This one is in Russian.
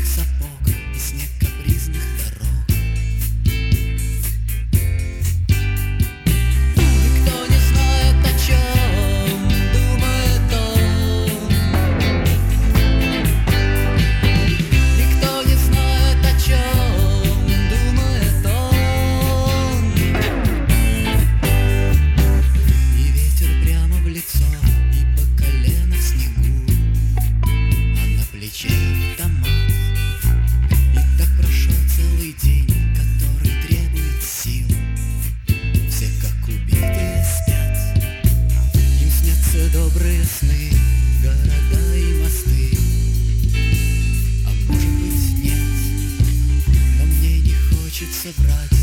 детских сапог и снег капризных дорог. Никто не знает, о чем думает он. Никто не знает, о чем думает он. И ветер прямо в лицо, и по колено в снегу, а на плече автомат. И так прошел целый день, который требует сил. Все как убитые спят, им снятся добрые сны, города и мосты. А может быть нет, но мне не хочется врать.